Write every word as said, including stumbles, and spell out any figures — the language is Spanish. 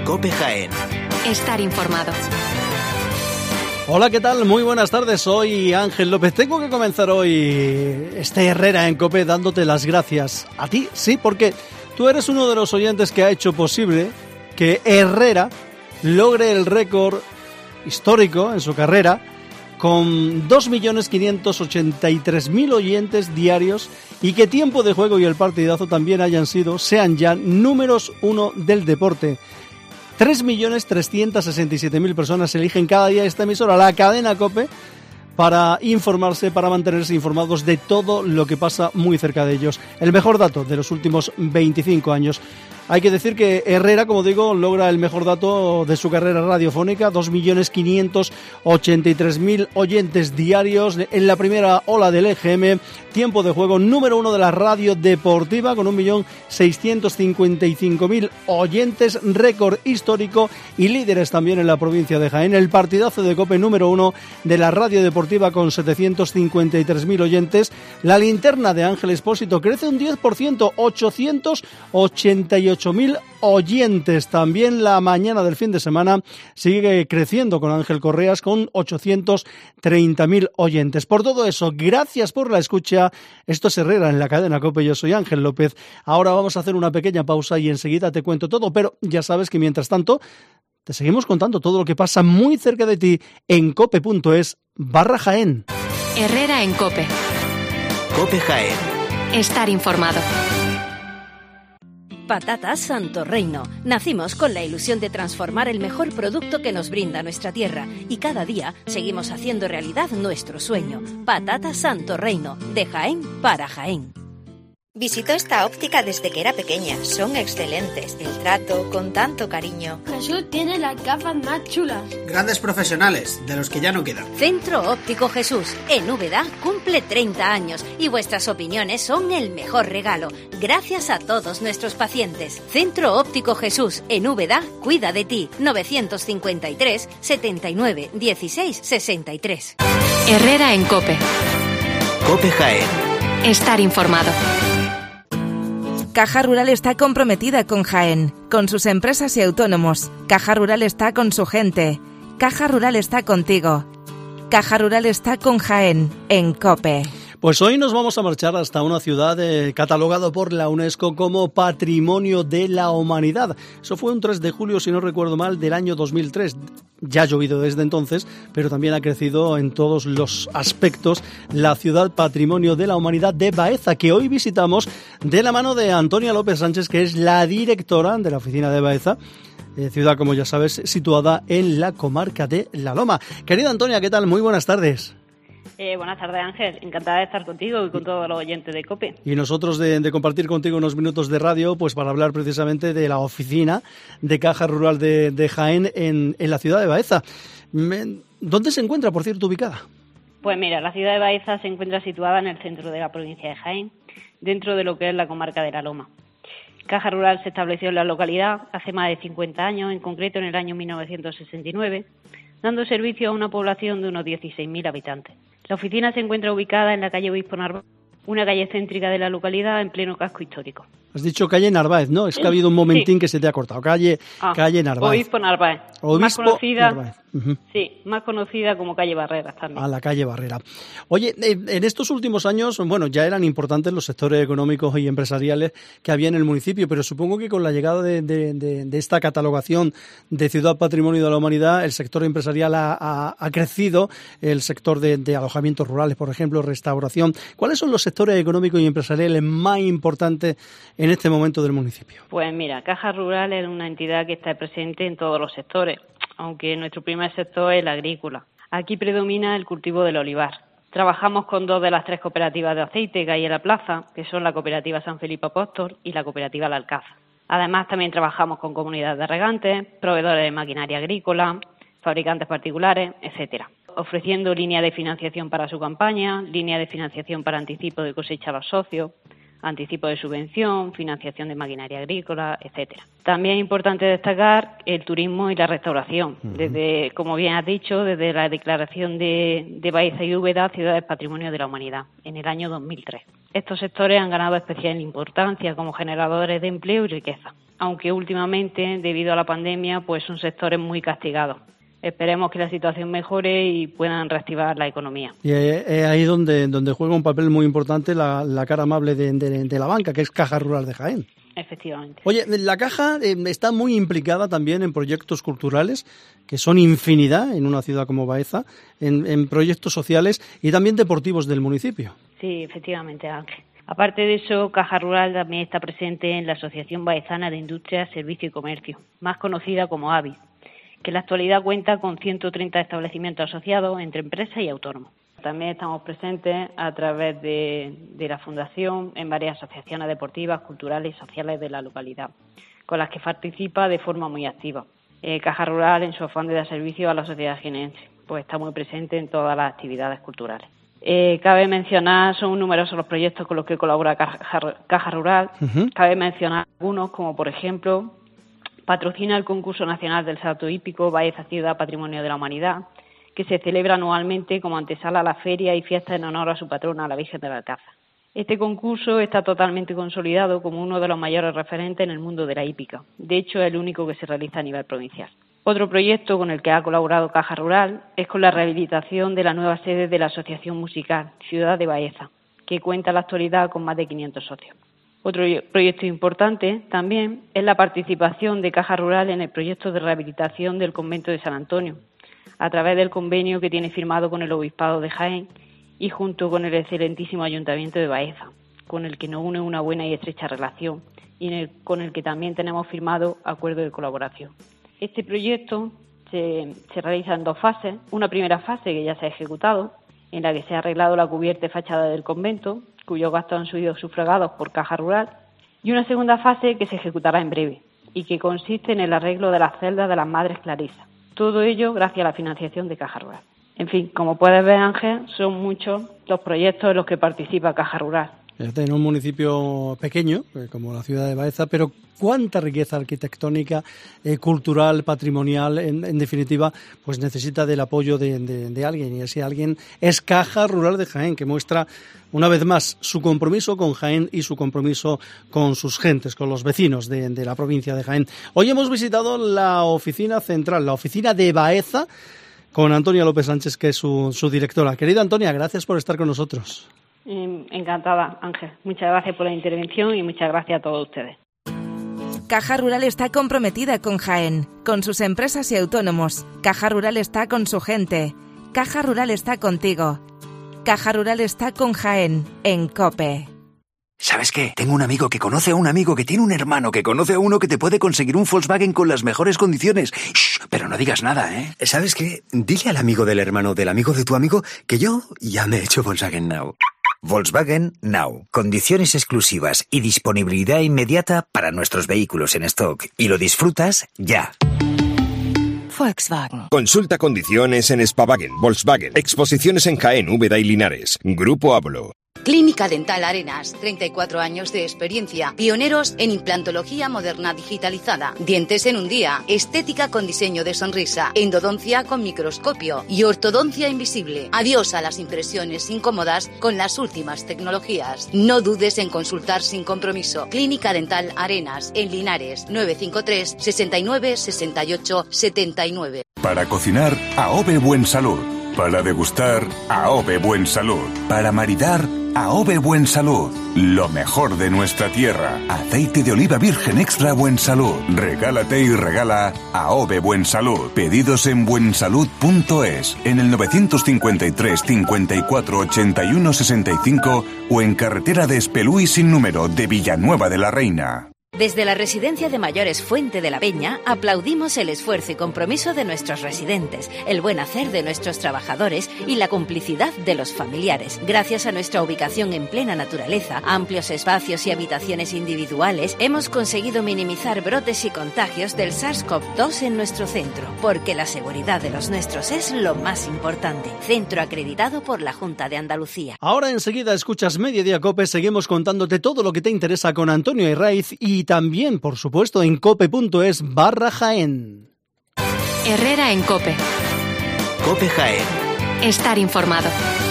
COPE Jaén. Estar informado. Hola, ¿qué tal? Muy buenas tardes, soy Ángel López. Tengo que comenzar hoy este Herrera en COPE dándote las gracias. A ti, sí, porque tú eres uno de los oyentes que ha hecho posible que Herrera logre el récord histórico en su carrera con dos millones quinientos ochenta y tres mil oyentes diarios y que Tiempo de Juego y El Partidazo también hayan sido, sean ya números uno del deporte. tres millones trescientos sesenta y siete mil personas eligen cada día esta emisora, la cadena COPE, para informarse, para mantenerse informados de todo lo que pasa muy cerca de ellos. El mejor dato de los últimos veinticinco años. Hay que decir que Herrera, como digo, logra el mejor dato de su carrera radiofónica, dos millones quinientos ochenta y tres mil oyentes diarios en la primera ola del E G M. Tiempo de Juego, número uno de la radio deportiva, con un millón seiscientos cincuenta y cinco mil oyentes, récord histórico, y líderes también en la provincia de Jaén. El Partidazo de COPE, número uno de la radio deportiva, con setecientos cincuenta y tres mil oyentes. La linterna de Ángel Expósito crece un diez por ciento, ochocientos ochenta y ocho mil oyentes. También la mañana del fin de semana sigue creciendo con Ángel Correas, con ochocientos treinta mil oyentes. Por todo eso, gracias por la escucha. Esto es Herrera en la cadena COPE. Yo soy Ángel López. Ahora vamos a hacer una pequeña pausa y enseguida te cuento todo, pero ya sabes que mientras tanto te seguimos contando todo lo que pasa muy cerca de ti en cope.es barra Jaén. Herrera en COPE. COPE Jaén. Estar informado. Patatas Santo Reino. Nacimos con la ilusión de transformar el mejor producto que nos brinda nuestra tierra y cada día seguimos haciendo realidad nuestro sueño. Patatas Santo Reino, de Jaén para Jaén. Visito esta óptica desde que era pequeña. Son excelentes. El trato, con tanto cariño. Jesús tiene las gafas más chulas. Grandes profesionales, de los que ya no quedan. Centro Óptico Jesús, en Úbeda, cumple treinta años y vuestras opiniones son el mejor regalo. Gracias a todos nuestros pacientes. Centro Óptico Jesús, en Úbeda, cuida de ti. novecientos cincuenta y tres, setenta y nueve, dieciséis, sesenta y tres. Herrera en COPE. COPE Jaén. Estar informado. Caja Rural está comprometida con Jaén, con sus empresas y autónomos. Caja Rural está con su gente. Caja Rural está contigo. Caja Rural está con Jaén, en COPE. Pues hoy nos vamos a marchar hasta una ciudad eh, catalogada por la UNESCO como Patrimonio de la Humanidad. Eso fue un tres de julio, si no recuerdo mal, del año dos mil tres. Ya ha llovido desde entonces, pero también ha crecido en todos los aspectos la ciudad Patrimonio de la Humanidad de Baeza, que hoy visitamos de la mano de Antonia López Sánchez, que es la directora de la oficina de Baeza. Eh, ciudad, como ya sabes, situada en la comarca de La Loma. Querida Antonia, ¿qué tal? Muy buenas tardes. Eh, buenas tardes, Ángel. Encantada de estar contigo y con todos los oyentes de COPE. Y nosotros de, de compartir contigo unos minutos de radio, pues para hablar precisamente de la oficina de Caja Rural de, de Jaén en, en la ciudad de Baeza. ¿Dónde se encuentra, por cierto, ubicada? Pues mira, la ciudad de Baeza se encuentra situada en el centro de la provincia de Jaén, dentro de lo que es la comarca de La Loma. Caja Rural se estableció en la localidad hace más de cincuenta años, en concreto en el año mil novecientos sesenta y nueve, dando servicio a una población de unos dieciséis mil habitantes. La oficina se encuentra ubicada en la calle Obispo Narváez, una calle céntrica de la localidad en pleno casco histórico. Has dicho calle Narváez, ¿no? Es que ha habido un momentín sí. que se te ha cortado. Calle, ah, calle Narváez. Obispo Narváez. Obispo más conocida, Narváez. Uh-huh. Sí, más conocida como calle Barreras también. A la calle Barrera. Oye, en estos últimos años, bueno, ya eran importantes los sectores económicos y empresariales que había en el municipio, pero supongo que con la llegada de, de, de, de esta catalogación de Ciudad Patrimonio de la Humanidad, el sector empresarial ha, ha, ha crecido, el sector de, de alojamientos rurales, por ejemplo, restauración. ¿Cuáles son los sectores económicos y empresariales más importantes en este momento del municipio? Pues mira, Caja Rural es una entidad que está presente en todos los sectores, aunque nuestro primer sector es el agrícola. Aquí predomina el cultivo del olivar. Trabajamos con dos de las tres cooperativas de aceite que hay en la plaza, que son la cooperativa San Felipe Apóstol y la cooperativa La Alcázar. Además, también trabajamos con comunidades de regantes, proveedores de maquinaria agrícola, fabricantes particulares, etcétera, ofreciendo línea de financiación para su campaña, línea de financiación para anticipo de cosecha a los socios, anticipo de subvención, financiación de maquinaria agrícola, etcétera. También es importante destacar el turismo y la restauración. Uh-huh. Desde, como bien has dicho, desde la declaración de, de Baeza y Úbeda, Ciudades Patrimonio de la Humanidad, en el año dos mil tres. Estos sectores han ganado especial importancia como generadores de empleo y riqueza. aunque últimamente, debido a la pandemia, pues son sectores muy castigados. Esperemos que la situación mejore y puedan reactivar la economía. Y es ahí donde, donde juega un papel muy importante la, la cara amable de, de, de la banca, que es Caja Rural de Jaén. Efectivamente. Oye, la Caja eh, está muy implicada también en proyectos culturales, que son infinidad en una ciudad como Baeza, en, en proyectos sociales y también deportivos del municipio. Sí, efectivamente, Ángel. Aparte de eso, Caja Rural también está presente en la Asociación Baezana de Industria, Servicio y Comercio, más conocida como A B I, que en la actualidad cuenta con ciento treinta establecimientos asociados entre empresas y autónomos. También estamos presentes a través de, de la Fundación en varias asociaciones deportivas, culturales y sociales de la localidad, con las que participa de forma muy activa. Eh, Caja Rural, en su afán de dar servicio a la sociedad jienense, pues está muy presente en todas las actividades culturales. Eh, cabe mencionar, son numerosos los proyectos con los que colabora Caja, Caja Rural. Uh-huh. Cabe mencionar algunos, como por ejemplo, patrocina el concurso nacional del salto hípico Baeza Ciudad Patrimonio de la Humanidad, que se celebra anualmente como antesala a la feria y fiesta en honor a su patrona, la Virgen de la Alcázar. Este concurso está totalmente consolidado como uno de los mayores referentes en el mundo de la hípica. De hecho, es el único que se realiza a nivel provincial. Otro proyecto con el que ha colaborado Caja Rural es con la rehabilitación de la nueva sede de la Asociación Musical Ciudad de Baeza, que cuenta en la actualidad con más de quinientos socios. Otro proyecto importante también es la participación de Caja Rural en el proyecto de rehabilitación del convento de San Antonio, a través del convenio que tiene firmado con el Obispado de Jaén y junto con el excelentísimo Ayuntamiento de Baeza, con el que nos une una buena y estrecha relación y en el, con el que también tenemos firmado acuerdo de colaboración. Este proyecto se, se realiza en dos fases. Una primera fase que ya se ha ejecutado, en la que se ha arreglado la cubierta y fachada del convento, cuyos gastos han sido sufragados por Caja Rural, y una segunda fase que se ejecutará en breve y que consiste en el arreglo de las celdas de las Madres Clarisas. Todo ello gracias a la financiación de Caja Rural. En fin, como puedes ver, Ángel, son muchos los proyectos en los que participa Caja Rural. En un municipio pequeño, como la ciudad de Baeza, pero cuánta riqueza arquitectónica, eh, cultural, patrimonial, en, en definitiva, pues necesita del apoyo de, de, de alguien. Y ese alguien es Caja Rural de Jaén, que muestra una vez más su compromiso con Jaén y su compromiso con sus gentes, con los vecinos de, de la provincia de Jaén. Hoy hemos visitado la oficina central, la oficina de Baeza, con Antonia López Sánchez, que es su, su directora. Querida Antonia, gracias por estar con nosotros. Encantada, Ángel. Muchas gracias por la intervención y muchas gracias a todos ustedes. Caja Rural está comprometida con Jaén, con sus empresas y autónomos. Caja Rural está con su gente. Caja Rural está contigo. Caja Rural está con Jaén, en COPE. ¿Sabes qué? Tengo un amigo que conoce a un amigo que tiene un hermano que conoce a uno que te puede conseguir un Volkswagen con las mejores condiciones. Shh, pero no digas nada, ¿eh? ¿Sabes qué? Dile al amigo del hermano del amigo de tu amigo que yo ya me he hecho Volkswagen Now. Volkswagen Now. Condiciones exclusivas y disponibilidad inmediata para nuestros vehículos en stock. Y lo disfrutas ya. Volkswagen. Consulta condiciones en Spavagen, Volkswagen. Exposiciones en Jaén, Úbeda y Linares. Grupo Ablo. Clínica Dental Arenas, treinta y cuatro años de experiencia, pioneros en implantología moderna digitalizada, dientes en un día, estética con diseño de sonrisa, endodoncia con microscopio y ortodoncia invisible. Adiós a las impresiones incómodas con las últimas tecnologías. No dudes en consultar sin compromiso. Clínica Dental Arenas, en Linares, nueve cinco tres, sesenta y nueve, sesenta y ocho, setenta y nueve. Para cocinar, AOVE Buen Salud. Para degustar, AOVE Buen Salud. Para maridar, AOVE Buen Salud. Lo mejor de nuestra tierra. Aceite de oliva virgen extra Buen Salud. Regálate y regala AOVE Buen Salud. Pedidos en buensalud punto es, en el novecientos cincuenta y tres, cincuenta y cuatro, ochenta y uno, sesenta y cinco o en carretera de Espelú y sin número de Villanueva de la Reina. Desde la Residencia de Mayores Fuente de la Peña aplaudimos el esfuerzo y compromiso de nuestros residentes, el buen hacer de nuestros trabajadores y la complicidad de los familiares. Gracias a nuestra ubicación en plena naturaleza, amplios espacios y habitaciones individuales, hemos conseguido minimizar brotes y contagios del SARS-CoV dos en nuestro centro, porque la seguridad de los nuestros es lo más importante. Centro acreditado por la Junta de Andalucía. Ahora enseguida escuchas Mediodía COPE, seguimos contándote todo lo que te interesa con Antonio Herraiz y también, por supuesto, en cope.es barra Jaén. Herrera en COPE. COPE Jaén. Estar informado.